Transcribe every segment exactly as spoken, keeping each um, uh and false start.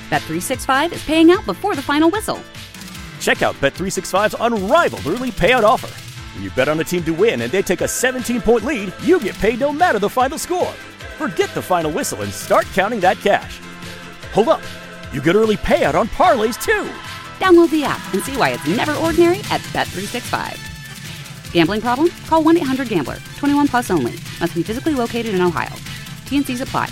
Bet three sixty-five is paying out before the final whistle. Check out Bet three sixty-five's unrivaled early payout offer. When you bet on a team to win and they take a seventeen-point lead, you get paid no matter the final score. Forget the final whistle and start counting that cash. Hold up. You get early payout on parlays, too. Download the app and see why it's never ordinary at Bet three sixty-five. Gambling problem? Call one eight hundred gambler. twenty-one plus only. Must be physically located in Ohio. T N Cs apply.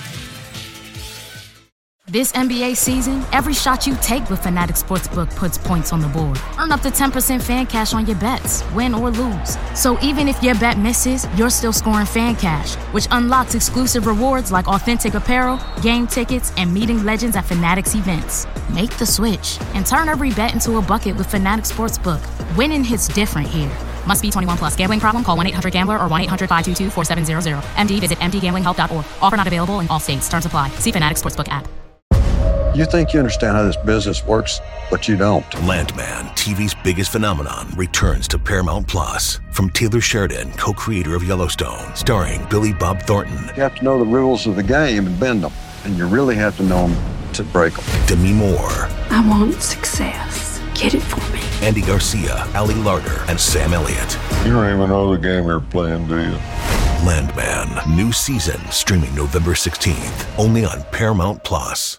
This N B A season, every shot you take with Fanatics Sportsbook puts points on the board. Earn up to ten percent fan cash on your bets, win or lose. So even if your bet misses, you're still scoring fan cash, which unlocks exclusive rewards like authentic apparel, game tickets, and meeting legends at Fanatics events. Make the switch and turn every bet into a bucket with Fanatics Sportsbook. Winning hits different here. Must be twenty-one plus. Gambling problem? Call one eight hundred gambler or one eight hundred five two two four seven zero zero. M D visit m d gambling help dot org. Offer not available in all states. Terms apply. See Fanatics Sportsbook app. You think you understand how this business works, but you don't. Landman, T V's biggest phenomenon, returns to Paramount Plus. From Taylor Sheridan, co-creator of Yellowstone, starring Billy Bob Thornton. You have to know the rules of the game and bend them, and you really have to know them to break them. Demi Moore. I want success. Get it for me. Andy Garcia, Ali Larder, and Sam Elliott. You don't even know the game you're playing, do you? Landman, new season, streaming November sixteenth, only on Paramount Plus.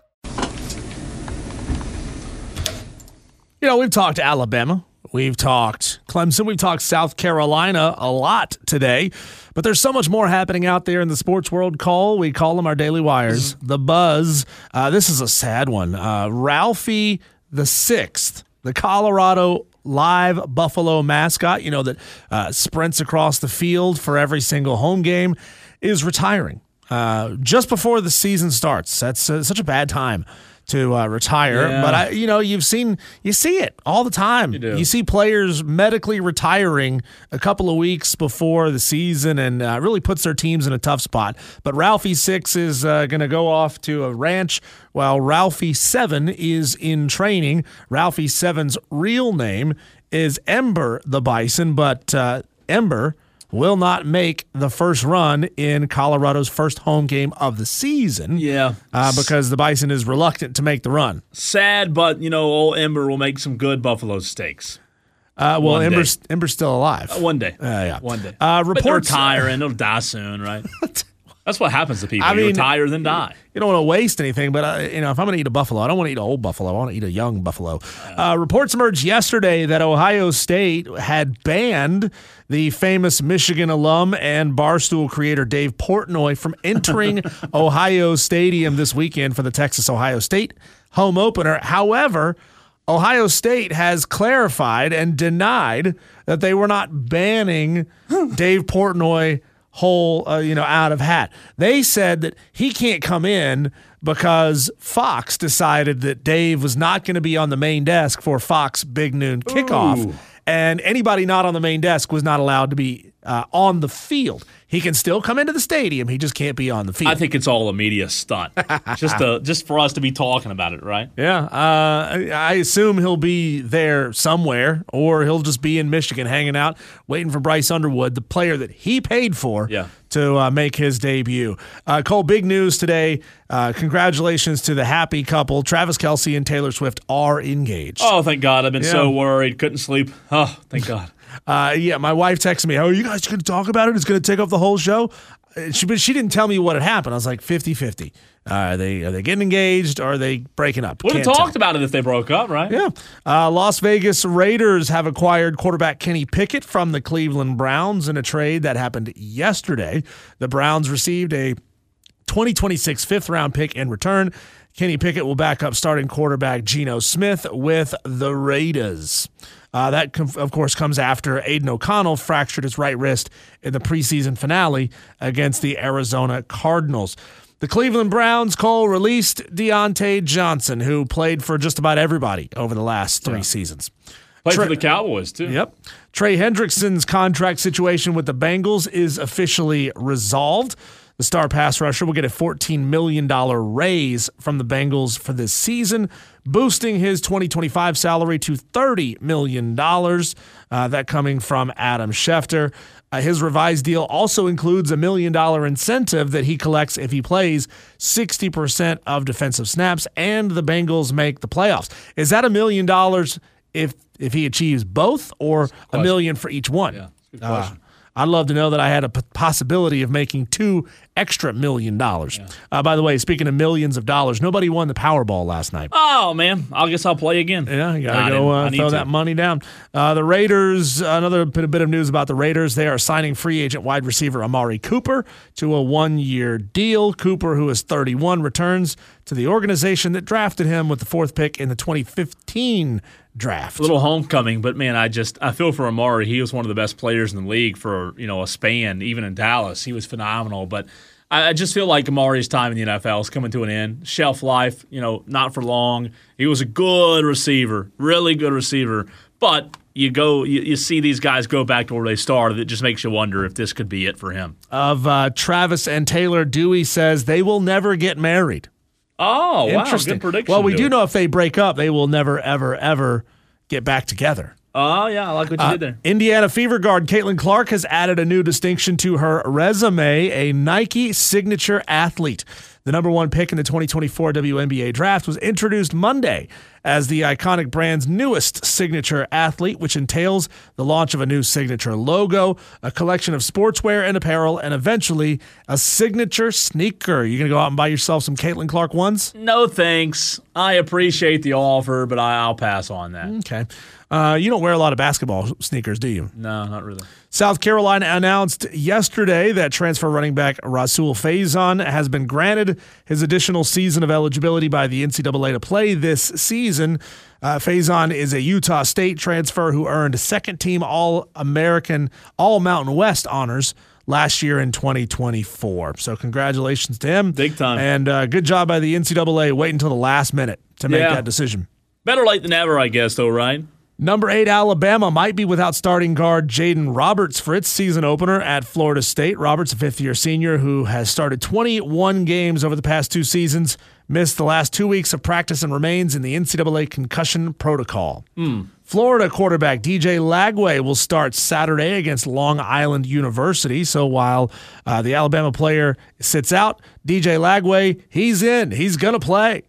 You know, we've talked Alabama, we've talked Clemson, we've talked South Carolina a lot today, but there's so much more happening out there in the sports world. Cole, we call them our Daily Wires, the Buzz. Uh, this is a sad one. Uh, Ralphie the Sixth, the Colorado live Buffalo mascot, you know, that uh, sprints across the field for every single home game, is retiring uh, just before the season starts. That's uh, such a bad time to uh, retire, yeah. but I, you know, you've seen, you see it all the time. You do. You see players medically retiring a couple of weeks before the season, and uh, really puts their teams in a tough spot. But Ralphie Six is uh, going to go off to a ranch, while Ralphie Seven is in training. Ralphie Seven's real name is Ember the Bison, but uh, Ember will not make the first run in Colorado's first home game of the season. Yeah. Uh, because the Bison is reluctant to make the run. Sad, but, you know, old Ember will make some good buffalo steaks. Uh, well, Ember's, Ember's still alive. Uh, one day. Uh, yeah. One day. Uh, reports, but retiring. It'll die soon, right? That's what happens to people. I you mean, retire, then die. You don't want to waste anything, but uh, you know, if I'm going to eat a buffalo, I don't want to eat an old buffalo. I want to eat a young buffalo. Uh, reports emerged yesterday that Ohio State had banned the famous Michigan alum and Barstool creator Dave Portnoy from entering Ohio Stadium this weekend for the Texas-Ohio State home opener. However, Ohio State has clarified and denied that they were not banning Dave Portnoy whole, uh, you know, out of hat. They said that he can't come in because Fox decided that Dave was not going to be on the main desk for Fox Big Noon Kickoff. Ooh. And anybody not on the main desk was not allowed to be uh, on the field. He can still come into the stadium. He just can't be on the field. I think it's all a media stunt, just to, just for us to be talking about it, right? Yeah. Uh, I assume he'll be there somewhere, or he'll just be in Michigan hanging out, waiting for Bryce Underwood, the player that he paid for, yeah. to uh, make his debut. Uh, Cole, big news today. Uh, congratulations to the happy couple. Travis Kelce and Taylor Swift are engaged. Oh, thank God. I've been yeah. so worried. Couldn't sleep. Oh, thank God. Uh, yeah, my wife texted me, oh, are you guys going to talk about it? It's going to take up the whole show? She, but she didn't tell me what had happened. I was like, fifty-fifty. Uh, are they are they getting engaged, or are they breaking up? Would have talked tell. about it if they broke up, right? Yeah. Uh, Las Vegas Raiders have acquired quarterback Kenny Pickett from the Cleveland Browns in a trade that happened yesterday. The Browns received a twenty twenty-six fifth-round pick in return. Kenny Pickett will back up starting quarterback Geno Smith with the Raiders. Uh, that, of course, comes after Aiden O'Connell fractured his right wrist in the preseason finale against the Arizona Cardinals. The Cleveland Browns, Cole, released Deontay Johnson, who played for just about everybody over the last three yeah. seasons. Played Trey, for the Cowboys, too. Yep. Trey Hendrickson's contract situation with the Bengals is officially resolved. The star pass rusher will get a fourteen million dollars raise from the Bengals for this season, boosting his twenty twenty-five salary to thirty million dollars. Uh, that coming from Adam Schefter. Uh, his revised deal also includes a million dollar incentive that he collects if he plays sixty percent of defensive snaps and the Bengals make the playoffs. Is that a million dollars if if he achieves both, or a million for each one? Yeah, good question. Uh, I'd love to know that I had a p- possibility of making two extra million dollars. Yeah. Uh, by the way, speaking of millions of dollars, nobody won the Powerball last night. Oh, man. I guess I'll play again. Yeah, you got to go uh, throw that money down. Uh, the Raiders, another bit, bit of news about the Raiders. They are signing free agent wide receiver Amari Cooper to a one-year deal. Cooper, who is thirty-one, returns to the organization that drafted him with the fourth pick in the twenty fifteen draft. A little homecoming, but man, I just I feel for Amari. He was one of the best players in the league for, you know, a span, even in Dallas. He was phenomenal, but I, I just feel like Amari's time in the N F L is coming to an end. Shelf life, you know, not for long. He was a good receiver, really good receiver, but you go, you, you see these guys go back to where they started. It just makes you wonder if this could be it for him. Of uh, Travis and Taylor, Dewey says they will never get married. Oh, interesting. Wow, good prediction. Well, we Dewey. do know if they break up, they will never, ever, ever get back together. Oh, yeah, I like what you uh, did there. Indiana Fever guard Caitlin Clark has added a new distinction to her resume, a Nike signature athlete. The number one pick in the twenty twenty-four W N B A draft was introduced Monday as the iconic brand's newest signature athlete, which entails the launch of a new signature logo, a collection of sportswear and apparel, and eventually a signature sneaker. You going to go out and buy yourself some Caitlin Clark ones? No, thanks. I appreciate the offer, but I'll pass on that. Okay. Uh, you don't wear a lot of basketball sneakers, do you? No, not really. South Carolina announced yesterday that transfer running back Rasul Faison has been granted his additional season of eligibility by the N C double A to play this season. Uh, Faison is a Utah State transfer who earned second-team All-American, All-Mountain West honors last year in twenty twenty-four. So congratulations to him. Big time. And uh, good job by the N C double A waiting until the last minute to make yeah. that decision. Better late than ever, I guess, though, right? Number eight, Alabama might be without starting guard Jaden Roberts for its season opener at Florida State. Roberts, a fifth-year senior who has started twenty-one games over the past two seasons, missed the last two weeks of practice and remains in the N C double A concussion protocol. Mm. Florida quarterback D J Lagway will start Saturday against Long Island University. So while uh, the Alabama player sits out, D J Lagway, he's in. He's going to play.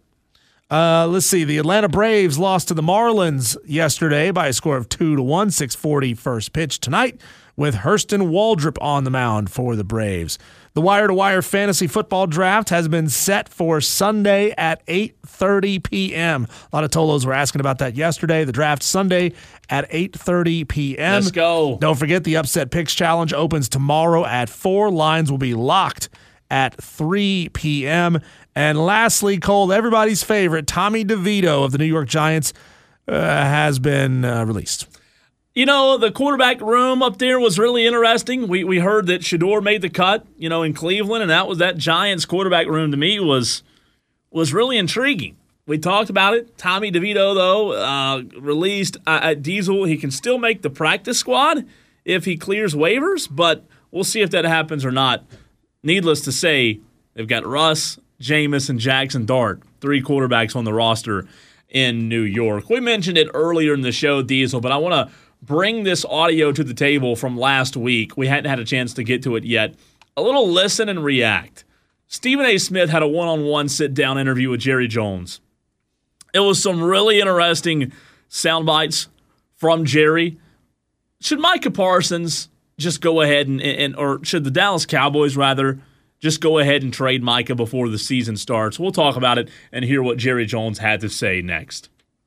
Uh, let's see. The Atlanta Braves lost to the Marlins yesterday by a score of two to one, six forty first pitch tonight, with Hurston Waldrop on the mound for the Braves. The wire-to-wire fantasy football draft has been set for Sunday at eight thirty p.m. A lot of Tolos were asking about that yesterday. The draft Sunday at eight thirty p.m. Let's go. Don't forget the Upset Picks Challenge opens tomorrow at four. Lines will be locked at three p.m. And lastly, Cole, everybody's favorite, Tommy DeVito of the New York Giants uh, has been uh, released. You know, the quarterback room up there was really interesting. We we heard that Shedeur made the cut, you know, in Cleveland, and that was that Giants quarterback room to me was was really intriguing. We talked about it. Tommy DeVito, though, uh, released uh, at Diesel. He can still make the practice squad if he clears waivers, but we'll see if that happens or not. Needless to say, they've got Russ, Jameis, and Jackson Dart, three quarterbacks on the roster in New York. We mentioned it earlier in the show, Diesel, but I want to bring this audio to the table from last week. We hadn't had a chance to get to it yet. A little listen and react. Stephen A. Smith had a one-on-one sit-down interview with Jerry Jones. It was some really interesting sound bites from Jerry. Should Micah Parsons just go ahead and, and or should the Dallas Cowboys, rather, just go ahead and trade Micah before the season starts? We'll talk about it and hear what Jerry Jones had to say next.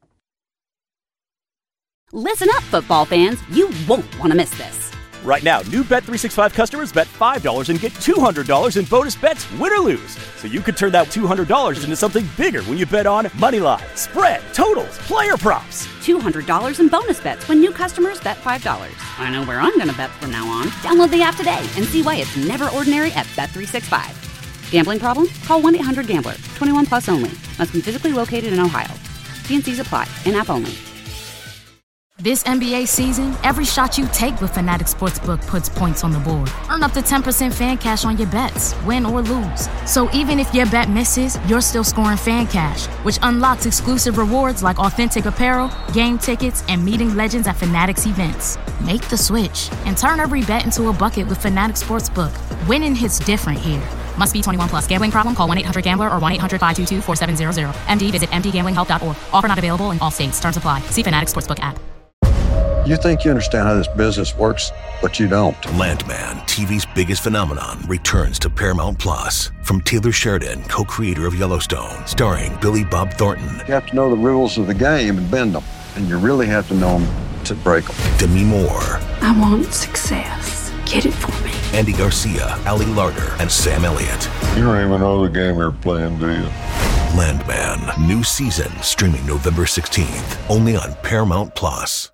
Listen up, football fans. You won't want to miss this. Right now, new Bet three sixty-five customers bet five dollars and get two hundred dollars in bonus bets, win or lose. So you could turn that two hundred dollars into something bigger when you bet on money line, spread, totals, player props. two hundred dollars in bonus bets when new customers bet five dollars. I know where I'm going to bet from now on. Download the app today and see why it's never ordinary at Bet three sixty-five. Gambling problem? Call one eight hundred gambler. twenty-one plus only. Must be physically located in Ohio. T and C's apply. In-app only. This N B A season, every shot you take with Fanatic Sportsbook puts points on the board. Earn up to ten percent fan cash on your bets, win or lose. So even if your bet misses, you're still scoring fan cash, which unlocks exclusive rewards like authentic apparel, game tickets, and meeting legends at Fanatic's events. Make the switch and turn every bet into a bucket with Fanatic Sportsbook. Winning hits different here. Must be twenty-one plus. Gambling problem? Call one eight hundred gambler or one eight hundred five two two four seven zero zero. M D visit m d gambling help dot org. Offer not available in all states. Terms apply. See Fanatic Sportsbook app. You think you understand how this business works, but you don't. Landman, T V's biggest phenomenon, returns to Paramount Plus. From Taylor Sheridan, co-creator of Yellowstone, starring Billy Bob Thornton. You have to know the rules of the game and bend them, and you really have to know them to break them. Demi Moore. I want success. Get it for me. Andy Garcia, Ali Larter, and Sam Elliott. You don't even know the game you're playing, do you? Landman, new season, streaming November sixteenth, only on Paramount Plus.